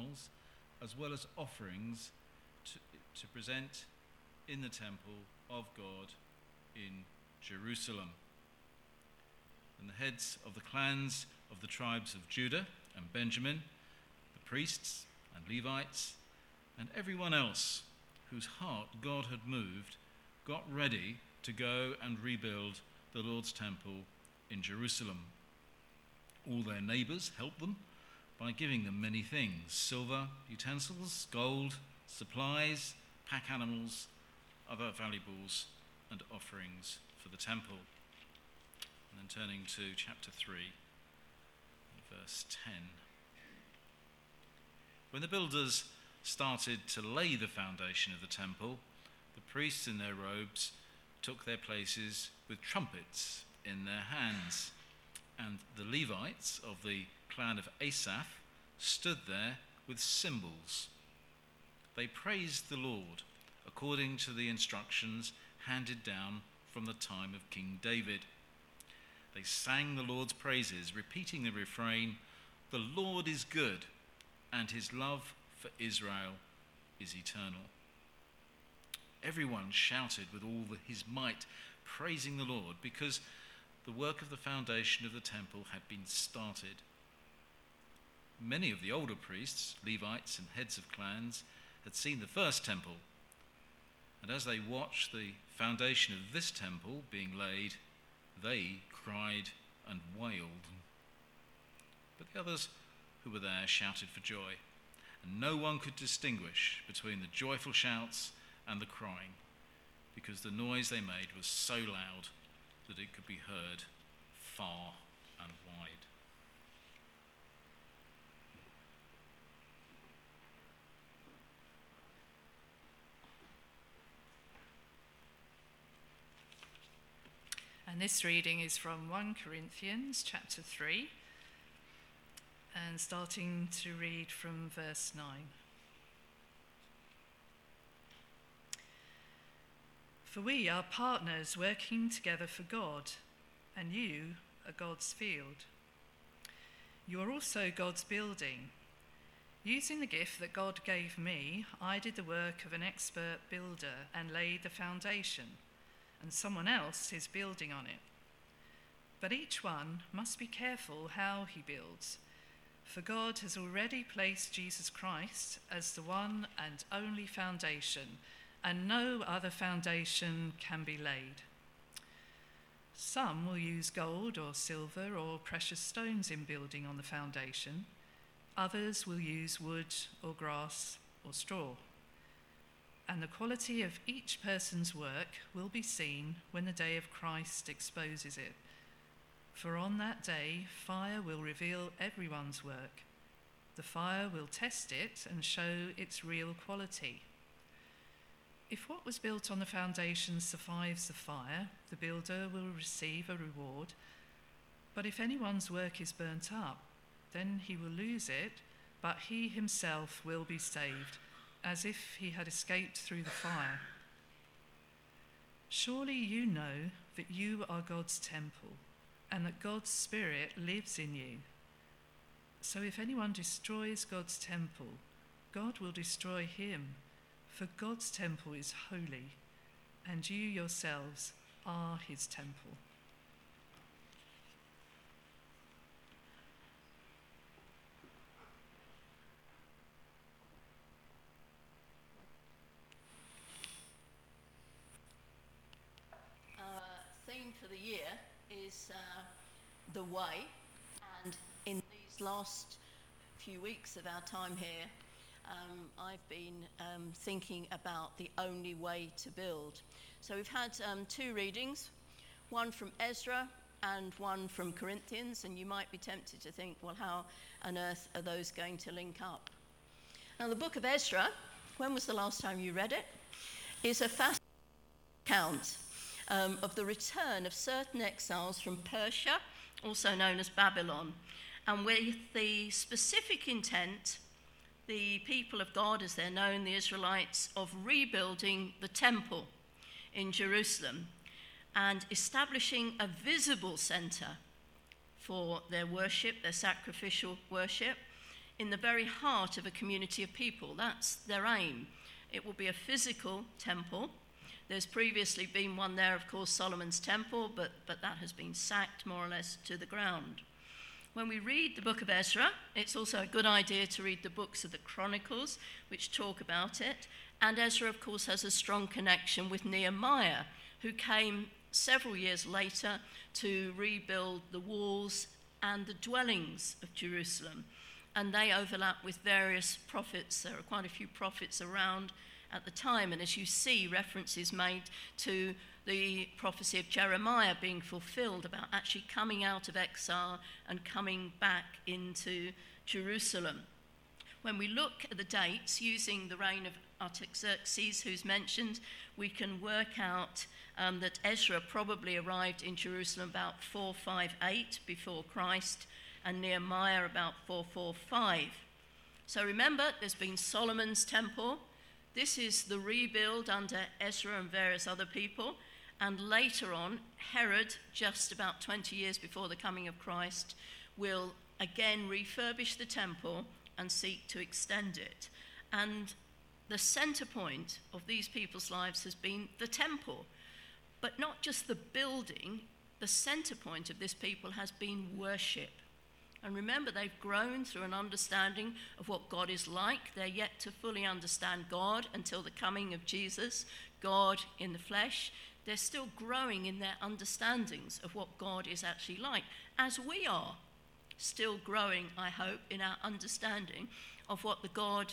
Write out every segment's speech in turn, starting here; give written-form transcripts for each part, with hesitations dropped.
animals, as well as offerings to present in the temple of God in Jerusalem. And the heads of the clans of the tribes of Judah and Benjamin, the priests and Levites, and everyone else whose heart God had moved, got ready to go and rebuild the Lord's temple in Jerusalem. All their neighbours helped them by giving them many things: silver, utensils, gold, supplies, pack animals, other valuables, and offerings for the temple. And then turning to chapter 3, verse 10. When the builders started to lay the foundation of the temple, the priests in their robes took their places with trumpets in their hands, and the Levites of the clan of Asaph stood there with cymbals. They praised the Lord according to the instructions handed down from the time of King David. They sang the Lord's praises, repeating the refrain, "The Lord is good, and his love for Israel is eternal." Everyone shouted with all his might, praising the Lord, because the work of the foundation of the temple had been started. Many of the older priests, Levites, and heads of clans had seen the first temple, and as they watched the foundation of this temple being laid, they cried and wailed. But the others who were there shouted for joy, and no one could distinguish between the joyful shouts and the crying, because the noise they made was so loud that it could be heard far and wide. And this reading is from 1 Corinthians chapter 3, and starting to read from verse 9. For we are partners working together for God, and you are God's field. You are also God's building. Using the gift that God gave me, I did the work of an expert builder and laid the foundation, and someone else is building on it. But each one must be careful how he builds, for God has already placed Jesus Christ as the one and only foundation, and no other foundation can be laid. Some will use gold or silver or precious stones in building on the foundation. Others will use wood or grass or straw. And the quality of each person's work will be seen when the day of Christ exposes it. For on that day, fire will reveal everyone's work. The fire will test it and show its real quality. If what was built on the foundation survives the fire, the builder will receive a reward. But if anyone's work is burnt up, then he will lose it, but he himself will be saved, as if he had escaped through the fire. Surely you know that you are God's temple, and that God's Spirit lives in you. So if anyone destroys God's temple, God will destroy him. For God's temple is holy, and you yourselves are his temple. Our theme for the year is the way, and in these last few weeks of our time here, I've been thinking about the only way to build. So we've had two readings, one from Ezra and one from Corinthians, and you might be tempted to think, well, how on earth are those going to link up? Now, the book of Ezra, when was the last time you read it? Is a fascinating account of the return of certain exiles from Persia, also known as Babylon, and with the specific intent, the people of God, as they're known, the Israelites, of rebuilding the temple in Jerusalem and establishing a visible center for their worship, their sacrificial worship, in the very heart of a community of people. That's their aim. It will be a physical temple. There's previously been one there, of course, Solomon's temple, but that has been sacked more or less to the ground. When we read the book of Ezra, it's also a good idea to read the books of the Chronicles, which talk about it. And Ezra, of course, has a strong connection with Nehemiah, who came several years later to rebuild the walls and the dwellings of Jerusalem. And they overlap with various prophets. There are quite a few prophets around at the time. And as you see, references made to the prophecy of Jeremiah being fulfilled about actually coming out of exile and coming back into Jerusalem. When we look at the dates, using the reign of Artaxerxes, who's mentioned, we can work out that Ezra probably arrived in Jerusalem about 458 before Christ, and Nehemiah about 445. So remember, there's been Solomon's temple. This is the rebuild under Ezra and various other people. And later on, Herod, just about 20 years before the coming of Christ, will again refurbish the temple and seek to extend it. And the center point of these people's lives has been the temple. But not just the building, the center point of this people has been worship. And remember, they've grown through an understanding of what God is like. They're yet to fully understand God until the coming of Jesus, God in the flesh. They're still growing in their understandings of what God is actually like, as we are still growing, I hope, in our understanding of what the God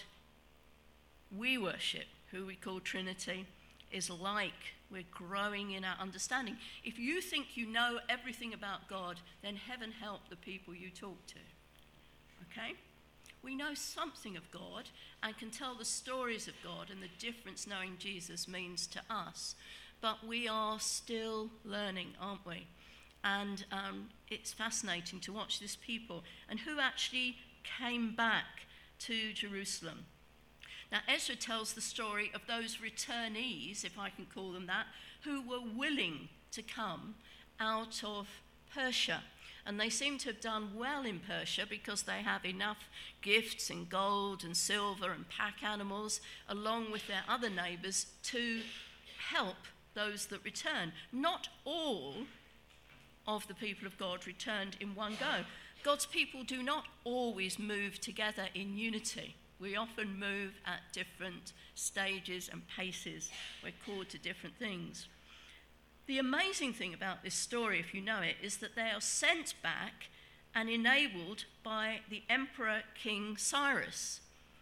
we worship, who we call Trinity, is like. We're growing in our understanding. If you think you know everything about God, then heaven help the people you talk to. Okay? We know something of God and can tell the stories of God and the difference knowing Jesus means to us. But we are still learning, aren't we? And it's fascinating to watch this people and who actually came back to Jerusalem. Now, Ezra tells the story of those returnees, if I can call them that, who were willing to come out of Persia. And they seem to have done well in Persia because they have enough gifts and gold and silver and pack animals, along with their other neighbours, to help those that return. Not all of the people of God returned in one go. God's people do not always move together in unity. We often move at different stages and paces. We're called to different things. The amazing thing about this story, if you know it, is that they are sent back and enabled by the Emperor King Cyrus.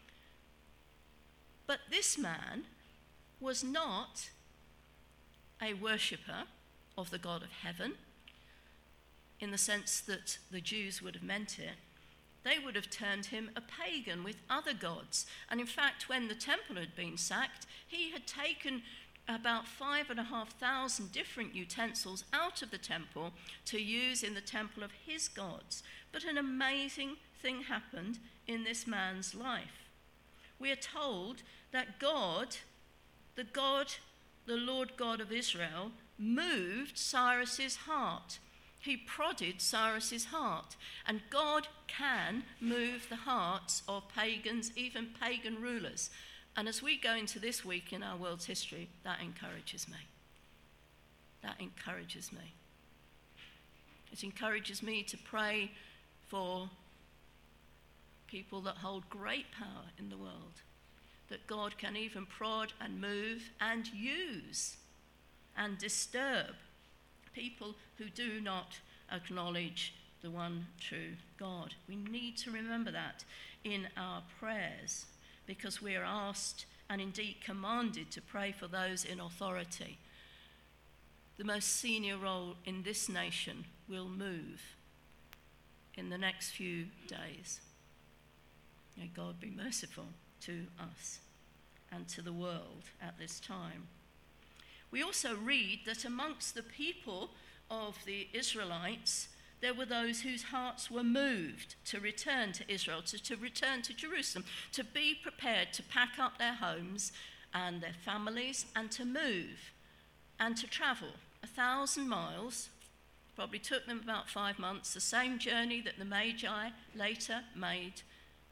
But this man was not a worshipper of the God of heaven, in the sense that the Jews would have meant it. They would have termed him a pagan with other gods. And in fact, when the temple had been sacked, he had taken about 5,500 different utensils out of the temple to use in the temple of his gods. But an amazing thing happened in this man's life. We are told that God, the Lord God of Israel, moved Cyrus's heart. He prodded Cyrus's heart. And God can move the hearts of pagans, even pagan rulers. And as we go into this week in our world's history, that encourages me. That encourages me. It encourages me to pray for people that hold great power in the world, that God can even prod and move and use and disturb people who do not acknowledge the one true God. We need to remember that in our prayers, because we are asked and indeed commanded to pray for those in authority. The most senior role in this nation will move in the next few days. May God be merciful to us and to the world at this time. We also read that amongst the people of the Israelites, there were those whose hearts were moved to return to Israel, to return to Jerusalem, to be prepared to pack up their homes and their families and to move and to travel 1,000 miles. Probably took them about 5 months, the same journey that the Magi later made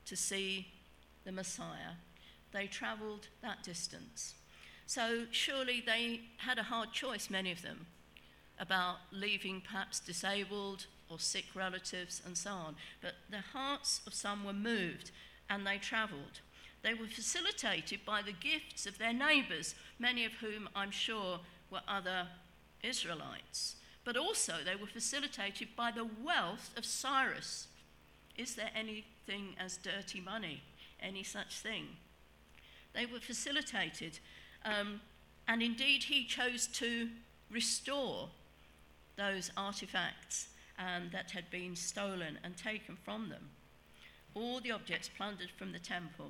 to see the Messiah, they travelled that distance. So surely they had a hard choice, many of them, about leaving perhaps disabled or sick relatives and so on. But the hearts of some were moved and they travelled. They were facilitated by the gifts of their neighbours, many of whom I'm sure were other Israelites. But also they were facilitated by the wealth of Cyrus. Is there anything as dirty money? Any such thing? They were facilitated. And indeed he chose to restore those artifacts that had been stolen and taken from them. All the objects plundered from the temple.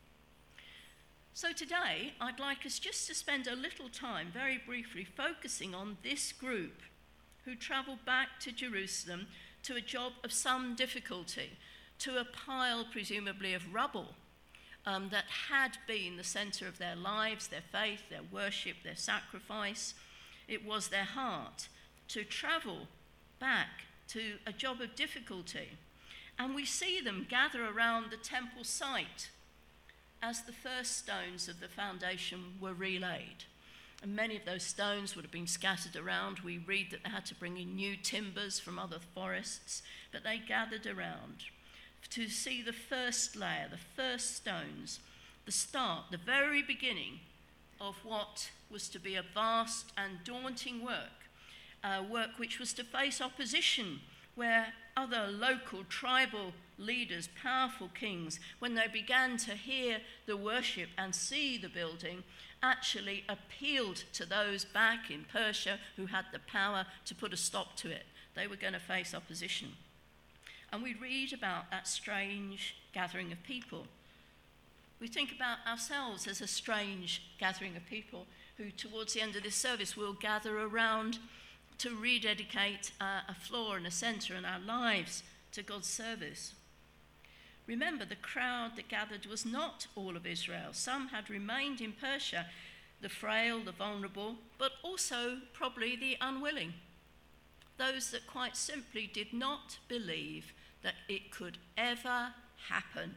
So today, I'd like us just to spend a little time, very briefly, focusing on this group who travelled back to Jerusalem to a job of some difficulty, to a pile, presumably, of rubble that had been the centre of their lives, their faith, their worship, their sacrifice. It was their heart to travel back to a job of difficulty. And we see them gather around the temple site as the first stones of the foundation were relaid. And many of those stones would have been scattered around. We read that they had to bring in new timbers from other forests, but they gathered around to see the first layer, the first stones, the start, the very beginning of what was to be a vast and daunting work which was to face opposition, where other local tribal leaders, powerful kings, when they began to hear the worship and see the building, actually appealed to those back in Persia who had the power to put a stop to it. They were going to face opposition. And we read about that strange gathering of people. We think about ourselves as a strange gathering of people who, towards the end of this service, will gather around to rededicate a floor and a centre in our lives to God's service. Remember, the crowd that gathered was not all of Israel. Some had remained in Persia, the frail, the vulnerable, but also probably the unwilling. Those that quite simply did not believe that it could ever happen.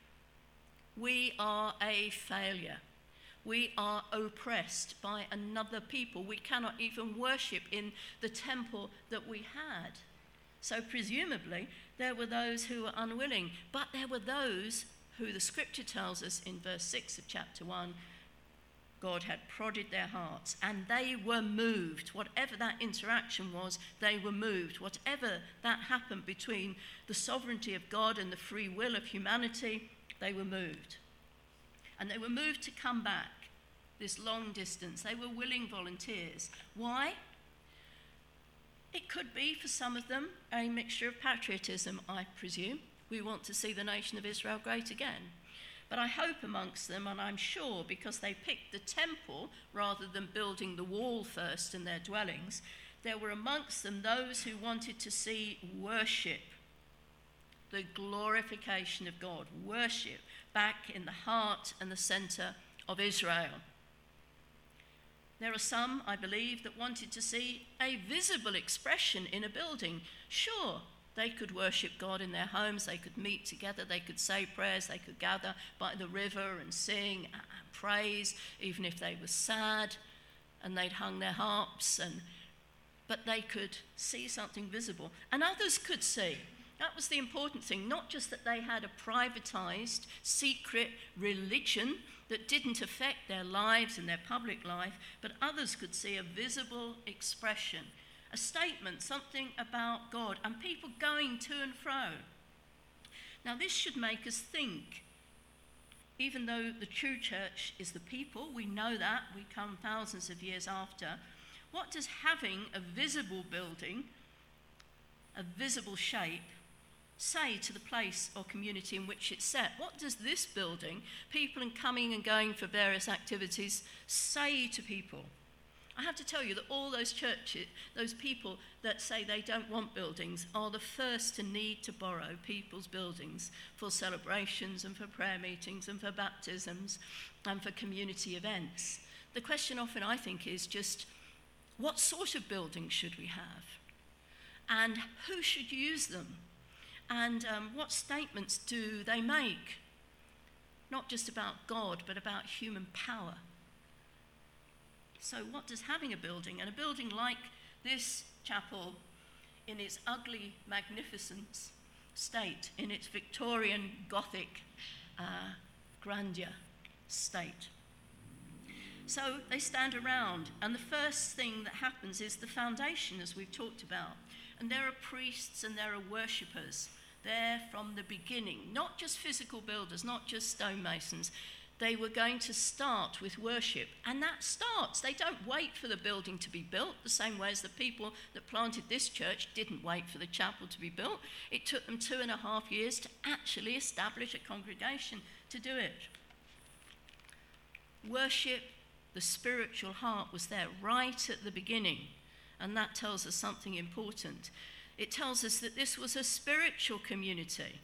We are a failure. We are oppressed by another people. We cannot even worship in the temple that we had. So presumably, there were those who were unwilling, but there were those who the scripture tells us in verse 6 of chapter 1, God had prodded their hearts and they were moved. Whatever that interaction was, they were moved. Whatever that happened between the sovereignty of God and the free will of humanity, they were moved. And they were moved to come back this long distance. They were willing volunteers. Why? It could be, for some of them, a mixture of patriotism, I presume. We want to see the nation of Israel great again. But I hope amongst them, and I'm sure because they picked the temple rather than building the wall first in their dwellings, there were amongst them those who wanted to see worship, the glorification of God, worship back in the heart and the centre of Israel. There are some, I believe, that wanted to see a visible expression in a building. Sure, they could worship God in their homes, they could meet together, they could say prayers, they could gather by the river and sing and praise, even if they were sad and they'd hung their harps, but they could see something visible. And others could see. That was the important thing, not just that they had a privatized, secret religion that didn't affect their lives and their public life, but others could see a visible expression, a statement, something about God, and people going to and fro. Now, this should make us think. Even though the true church is the people, we know that, we come thousands of years after, what does having a visible building, a visible shape, say to the place or community in which it's set? What does this building, people and coming and going for various activities, say to people? I have to tell you that all those churches, those people that say they don't want buildings, are the first to need to borrow people's buildings for celebrations and for prayer meetings and for baptisms and for community events. The question often, I think, is just what sort of buildings should we have? And who should use them? And what statements do they make? Not just about God, but about human power. So what does having a building, and a building like this chapel in its ugly magnificence state, in its Victorian Gothic grandeur state? So they stand around, and the first thing that happens is the foundation, as we've talked about. And there are priests and there are worshippers there from the beginning, not just physical builders, not just stonemasons. They were going to start with worship, and that starts. They don't wait for the building to be built, the same way as the people that planted this church didn't wait for the chapel to be built. It took them 2.5 years to actually establish a congregation to do it. Worship, the spiritual heart, was there right at the beginning, and that tells us something important. It tells us that this was a spiritual community.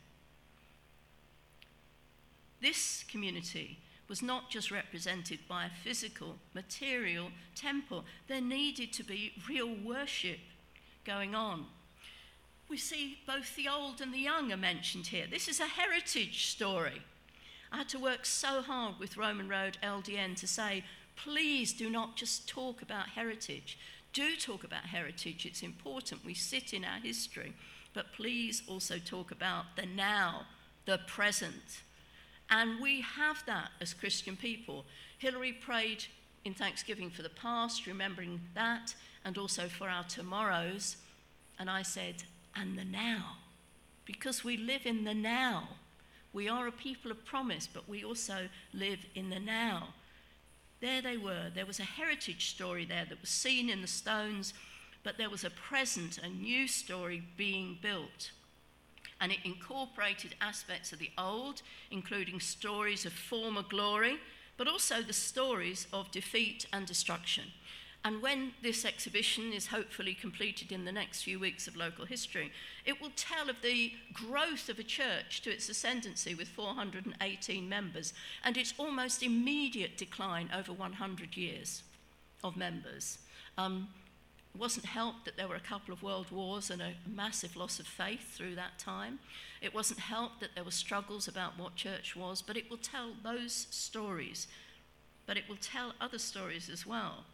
This community was not just represented by a physical, material temple. There needed to be real worship going on. We see both the old and the young are mentioned here. This is a heritage story. I had to work so hard with Roman Road LDN to say, please do not just talk about heritage. Do talk about heritage, it's important, we sit in our history, but please also talk about the now, the present. And we have that as Christian people. Hilary prayed in thanksgiving for the past, remembering that, and also for our tomorrows. And I said, and the now, because we live in the now. We are a people of promise, but we also live in the now. There they were. There was a heritage story there that was seen in the stones, but there was a present, a new story being built. And it incorporated aspects of the old, including stories of former glory, but also the stories of defeat and destruction. And when this exhibition is hopefully completed in the next few weeks of local history, it will tell of the growth of a church to its ascendancy with 418 members, and its almost immediate decline over 100 years of members. It wasn't helped that there were a couple of world wars and a massive loss of faith through that time. It wasn't helped that there were struggles about what church was, but it will tell those stories. But it will tell other stories as well.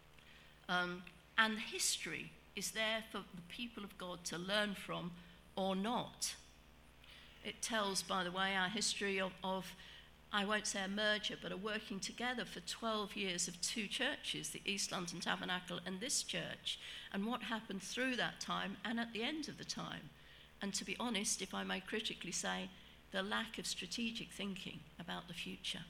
And history is there for the people of God to learn from or not. It tells, by the way, our history of I won't say a merger, but a working together for 12 years of two churches, the East London Tabernacle and this church, and what happened through that time and at the end of the time. And to be honest, if I may critically say, the lack of strategic thinking about the future.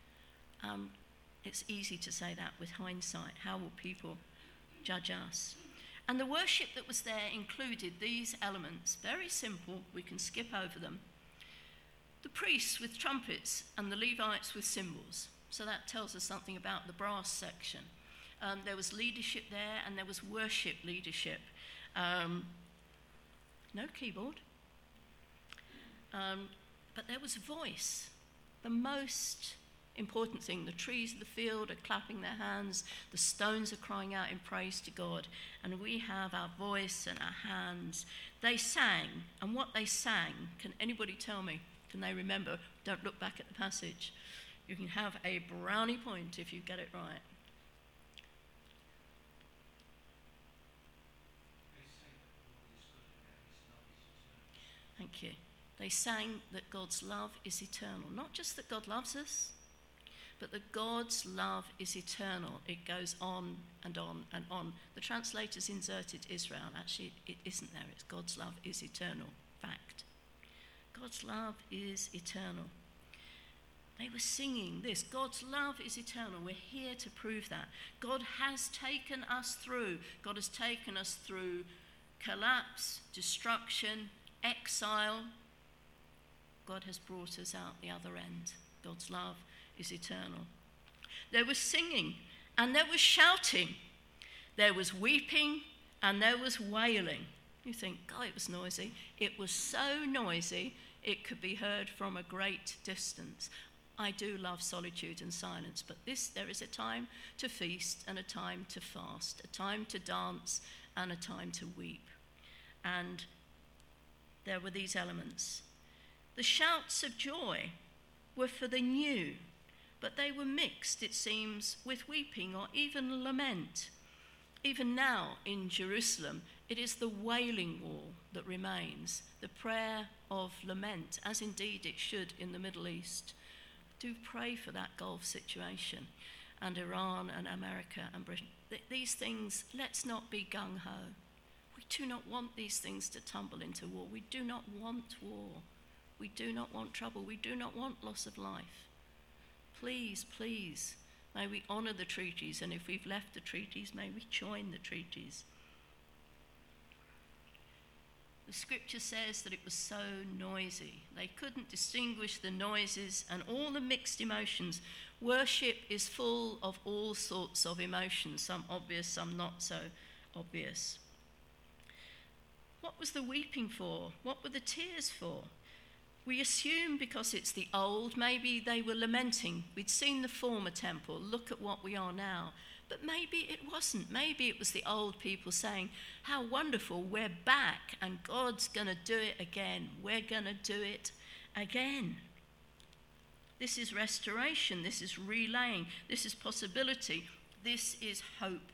It's easy to say that with hindsight. How will people judge us? And the worship that was there included these elements, very simple, we can skip over them. The priests with trumpets and the Levites with cymbals. So that tells us something about the brass section. There was leadership there, and there was worship leadership. No keyboard. But there was voice. The most important thing. The trees of the field are clapping their hands. The stones are crying out in praise to God. And we have our voice and our hands. They sang. And what they sang, can anybody tell me? Can they remember? Don't look back at the passage. You can have a brownie point if you get it right. Thank you. They sang that God's love is eternal. Not just that God loves us, but that God's love is eternal. It goes on and on and on. The translators inserted Israel. Actually, it isn't there. It's God's love is eternal. Fact. God's love is eternal. They were singing this. God's love is eternal. We're here to prove that. God has taken us through. God has taken us through collapse, destruction, exile. God has brought us out the other end. God's love is eternal. There was singing and there was shouting. There was weeping and there was wailing. You think, God, it was noisy. It was so noisy, it could be heard from a great distance. I do love solitude and silence, but there is a time to feast and a time to fast, a time to dance and a time to weep. And there were these elements. The shouts of joy were for the new, but they were mixed, it seems, with weeping or even lament. Even now in Jerusalem, it is the wailing wall that remains, the prayer of lament, as indeed it should in the Middle East. Do pray for that Gulf situation and Iran and America and Britain. These things, let's not be gung-ho. We do not want these things to tumble into war. We do not want war. We do not want trouble. We do not want loss of life. Please, please, may we honour the treaties, and if we've left the treaties, may we join the treaties. The scripture says that it was so noisy. They couldn't distinguish the noises and all the mixed emotions. Worship is full of all sorts of emotions, some obvious, some not so obvious. What was the weeping for? What were the tears for? We assume because it's the old, maybe they were lamenting. We'd seen the former temple, look at what we are now. But maybe it wasn't. Maybe it was the old people saying, how wonderful, we're back and God's going to do it again. We're going to do it again. This is restoration. This is relaying. This is possibility. This is hope.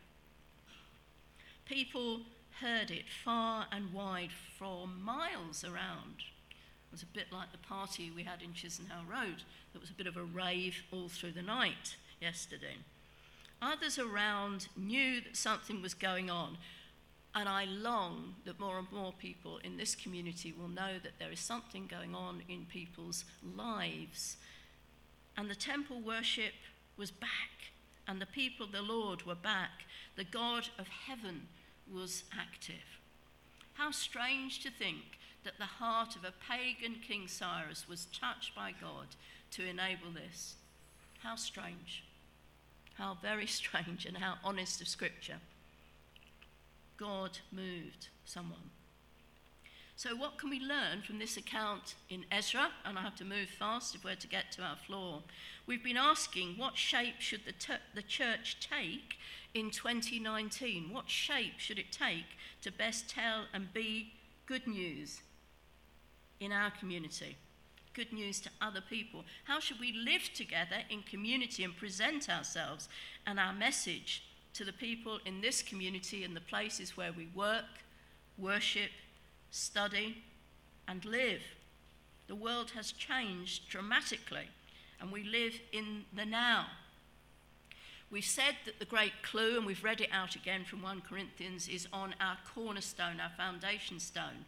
People heard it far and wide for miles around. It was a bit like the party we had in Chisenhall Road. There was a bit of a rave all through the night yesterday. Others around knew that something was going on, and I long that more and more people in this community will know that there is something going on in people's lives. And the temple worship was back, and the people of the Lord were back. The God of heaven was active. How strange to think that the heart of a pagan King Cyrus was touched by God to enable this. How strange. How very strange, and how honest of Scripture. God moved someone. So what can we learn from this account in Ezra? And I have to move fast if we're to get to our floor. We've been asking, what shape should the church take in 2019? What shape should it take to best tell and be good news in our community? Good news to other people. How should we live together in community and present ourselves and our message to the people in this community and the places where we work, worship, study, and live? The world has changed dramatically, and we live in the now. We've said that the great clue, and we've read it out again from 1 Corinthians, is on our cornerstone, our foundation stone.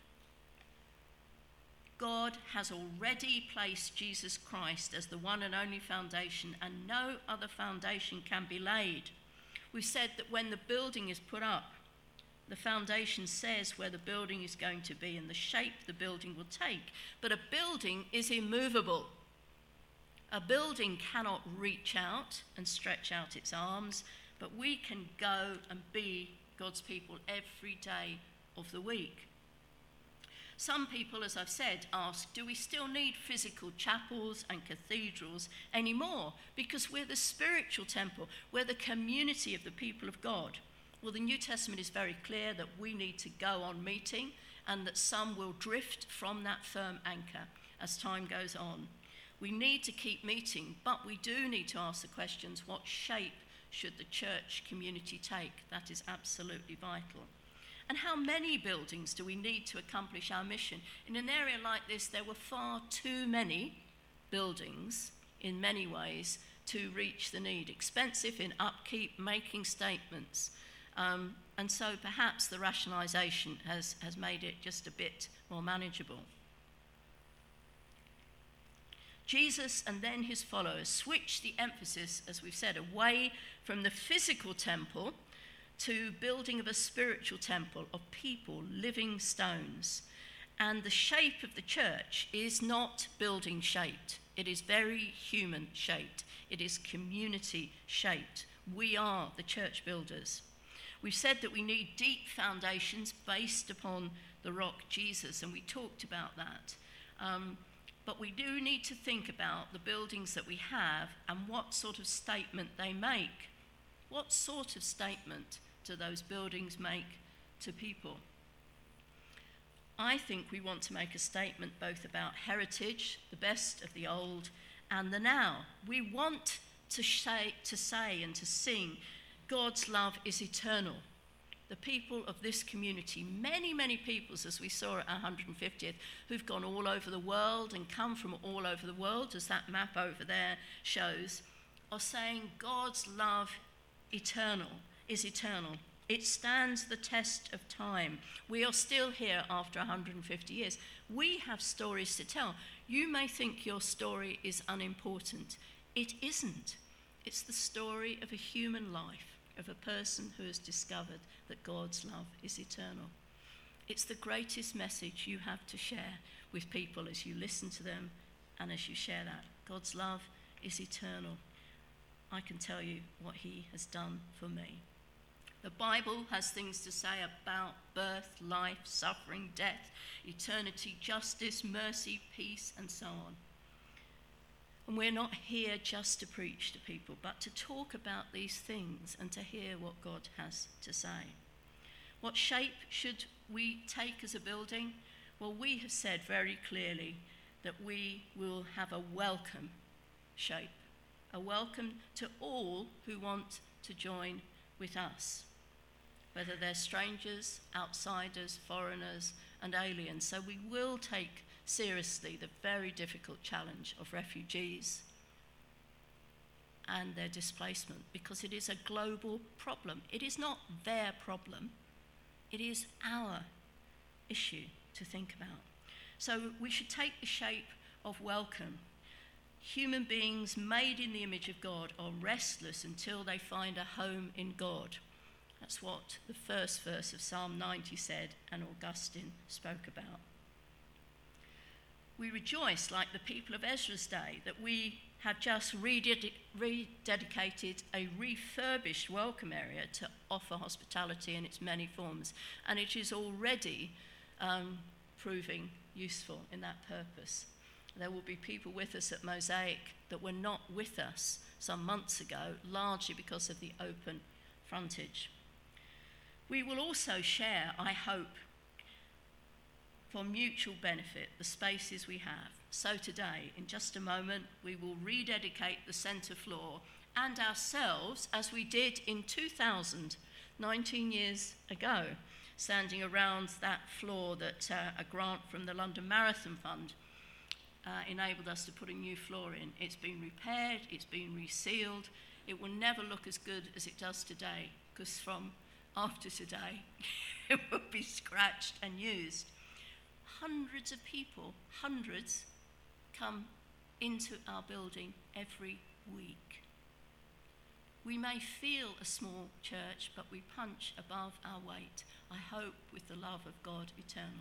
God has already placed Jesus Christ as the one and only foundation, and no other foundation can be laid. We said that when the building is put up, the foundation says where the building is going to be and the shape the building will take. But a building is immovable. A building cannot reach out and stretch out its arms, but we can go and be God's people every day of the week. Some people, as I've said, ask, do we still need physical chapels and cathedrals anymore? Because we're the spiritual temple. We're the community of the people of God. Well, the New Testament is very clear that we need to go on meeting, and that some will drift from that firm anchor as time goes on. We need to keep meeting, but we do need to ask the questions, what shape should the church community take? That is absolutely vital. And how many buildings do we need to accomplish our mission? In an area like this, there were far too many buildings, in many ways, to reach the need. Expensive in upkeep, making statements. And so perhaps the rationalisation has made it just a bit more manageable. Jesus and then his followers switched the emphasis, as we've said, away from the physical temple to building of a spiritual temple of people, living stones. And the shape of the church is not building shaped. It is very human shaped. It is community shaped. We are the church builders. We've said that we need deep foundations based upon the rock Jesus, and we talked about that. But we do need to think about the buildings that we have and what sort of statement they make. What sort of statement do those buildings make to people? I think we want to make a statement both about heritage, the best of the old, and the now. We want to say and to sing, God's love is eternal. The people of this community, many, many peoples, as we saw at our 150th, who've gone all over the world and come from all over the world, as that map over there shows, are saying God's love is eternal. It stands the test of time. We are still here after 150 years. We have stories to tell. You may think your story is unimportant. It isn't. It's the story of a human life, of a person who has discovered that God's love is eternal. It's the greatest message you have to share with people as you listen to them and as you share that. God's love is eternal. I can tell you what he has done for me. The Bible has things to say about birth, life, suffering, death, eternity, justice, mercy, peace, and so on. And we're not here just to preach to people, but to talk about these things and to hear what God has to say. What shape should we take as a building? Well, we have said very clearly that we will have a welcome shape, a welcome to all who want to join with us, whether they're strangers, outsiders, foreigners, and aliens. So we will take seriously the very difficult challenge of refugees and their displacement, because it is a global problem. It is not their problem, it is our issue to think about. So we should take the shape of welcome. Human beings made in the image of God are restless until they find a home in God. That's what the first verse of Psalm 90 said, and Augustine spoke about. We rejoice, like the people of Ezra's day, that we have just rededicated a refurbished welcome area to offer hospitality in its many forms, and it is already proving useful in that purpose. There will be people with us at Mosaic that were not with us some months ago, largely because of the open frontage. We will also share, I hope, for mutual benefit, the spaces we have. So today, in just a moment, we will rededicate the centre floor and ourselves, as we did in 2000, 19 years ago, standing around that floor that a grant from the London Marathon Fund enabled us to put a new floor in. It's been repaired, it's been resealed. It will never look as good as it does today, because from after today, it will be scratched and used. Hundreds of people, hundreds, come into our building every week. We may feel a small church, but we punch above our weight, I hope with the love of God eternal.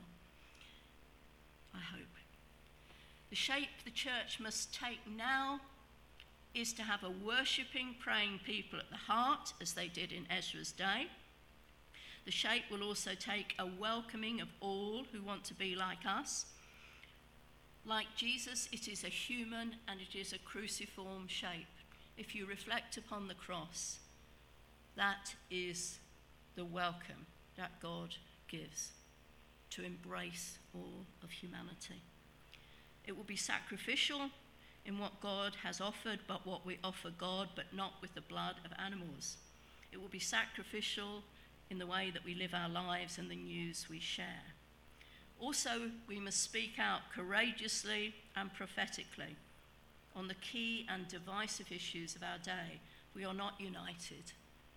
I hope. The shape the church must take now is to have a worshipping, praying people at the heart, as they did in Ezra's day. The shape will also take a welcoming of all who want to be like us. Like Jesus, it is a human and it is a cruciform shape. If you reflect upon the cross, that is the welcome that God gives to embrace all of humanity. It will be sacrificial in what God has offered, but what we offer God, but not with the blood of animals. It will be sacrificial in the way that we live our lives and the news we share. Also, we must speak out courageously and prophetically on the key and divisive issues of our day. We are not united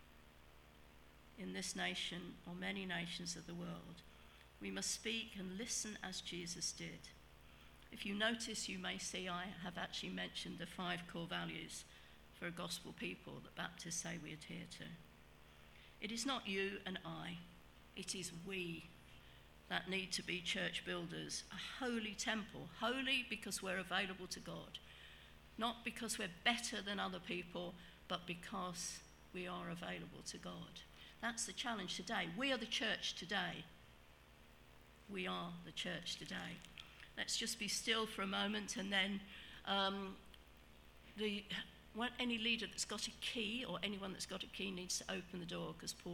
in this nation or many nations of the world. We must speak and listen as Jesus did. If you notice, you may see I have actually mentioned the 5 core values for a gospel people that Baptists say we adhere to. It is not you and I, it is we that need to be church builders, a holy temple, holy because we're available to God, not because we're better than other people, but because we are available to God. That's the challenge today. We are the church today. We are the church today. Let's just be still for a moment, and then any leader that's got a key or anyone that's got a key needs to open the door, because Paul